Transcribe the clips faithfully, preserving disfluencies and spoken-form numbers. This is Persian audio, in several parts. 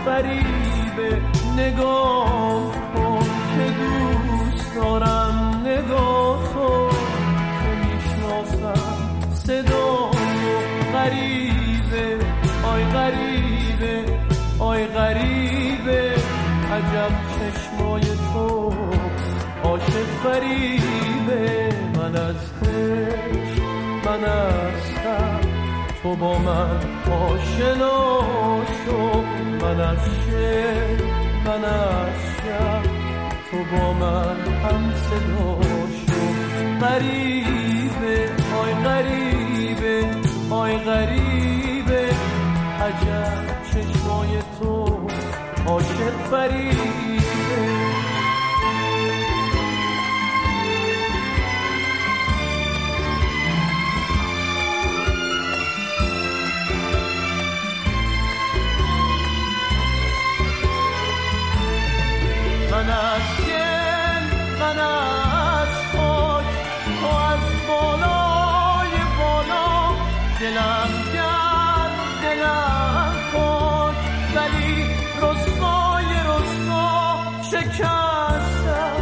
فریبه. نگاه کن که دوست دارم نگاه تو که میشناسم صدا غریبه. آی غریبه آی غریبه عجب چشمای تو عاشق فریبه. من از عشق من هستم تو با من آشنا شو. من از شعر من از شب تو با من هم صدا شو. غریبه آی غریبه آی غریبه عجب چشمای تو عاشق فریبه. من از گل من از خاک تو از بالای بالا. دلم گرم دلم پاک ولی رسوای رسوا. شکستم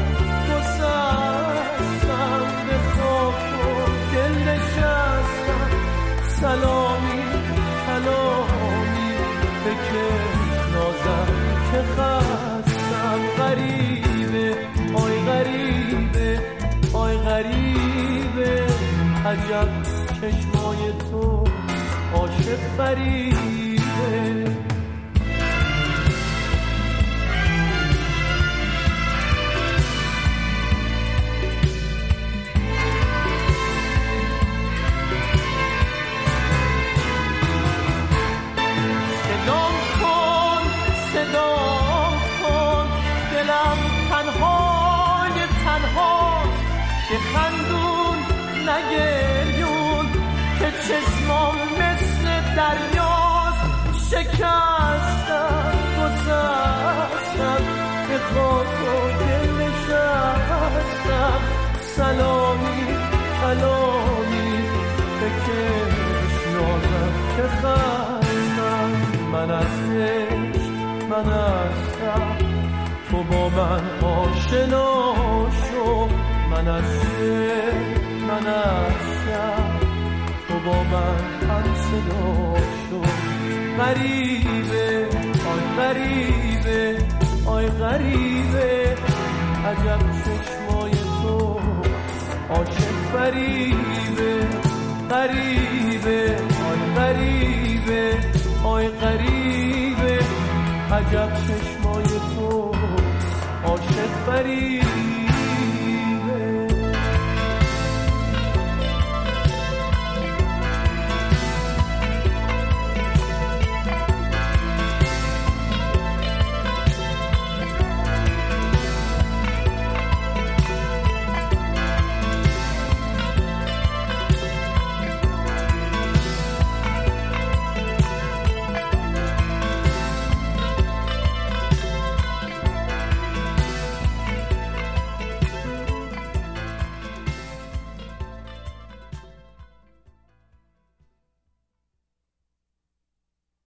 گسستم به خاک و دل نشستم. سلامی کلامی بکش نازم که خستم. غریبه آی غریبه آی غریبه عجب چشمای تو عاشق فریبه. صدام کن صدام کن دلم تنهای تنهاست که خندون نگریون که چشمام مثل دریاست. شکستم گسستم به خاک و دل نشستم. سلامی کلامی بکش نازم که خستم. من از عشق من هستم تو با من آشنا شو. من از شعر من از شب تو با من هم صدا شو. غریبه آی غریبه آی غریبه عجب چشمای تو عاشق فریبه. غریبه آی غریبه آی غریبه عجب چشمای تو عاشق فریبه.